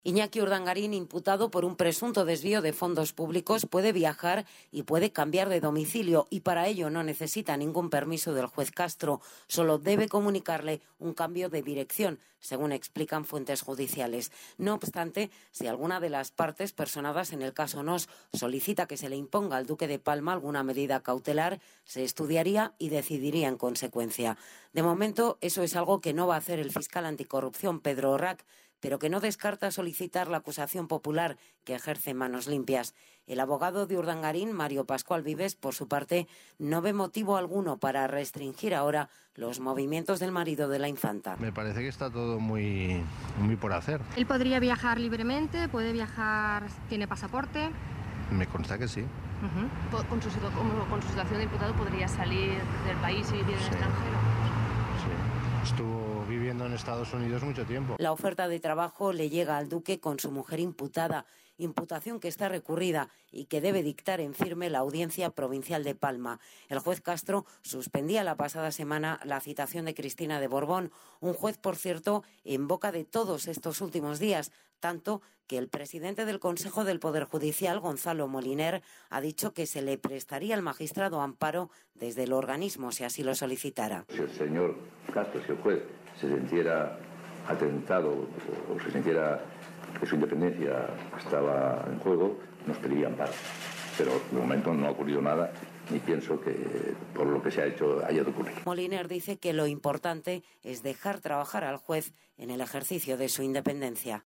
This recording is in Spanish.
Iñaki Urdangarín, imputado por un presunto desvío de fondos públicos, puede viajar y puede cambiar de domicilio y para ello no necesita ningún permiso del juez Castro, solo debe comunicarle un cambio de dirección, según explican fuentes judiciales. No obstante, si alguna de las partes personadas en el caso Nos solicita que se le imponga al Duque de Palma alguna medida cautelar, se estudiaría y decidiría en consecuencia. De momento, eso es algo que no va a hacer el fiscal anticorrupción Pedro Orrac, pero que no descarta solicitar la acusación popular que ejerce Manos Limpias. El abogado de Urdangarín, Mario Pascual Vives, por su parte, no ve motivo alguno para restringir ahora los movimientos del marido de la infanta. Me parece que está todo muy por hacer. Él podría viajar libremente, puede viajar, tiene pasaporte. Me consta que sí. Con su situación de diputado podría salir del país y vivir en el extranjero. Sí. Estuvo viviendo en Estados Unidos mucho tiempo. La oferta de trabajo le llega al duque con su mujer imputada, imputación que está recurrida y que debe dictar en firme la Audiencia Provincial de Palma. El juez Castro suspendía la pasada semana la citación de Cristina de Borbón, un juez, por cierto, en boca de todos estos últimos días, tanto que el presidente del Consejo del Poder Judicial, Gonzalo Moliner, ha dicho que se le prestaría al magistrado amparo desde el organismo, si así lo solicitara. Si el señor Castro, si el juez, se sintiera atentado o se sintiera que su independencia estaba en juego, nos pediría amparo. Pero de momento no ha ocurrido nada, ni pienso que por lo que se ha hecho haya de ocurrir. Moliner dice que lo importante es dejar trabajar al juez en el ejercicio de su independencia.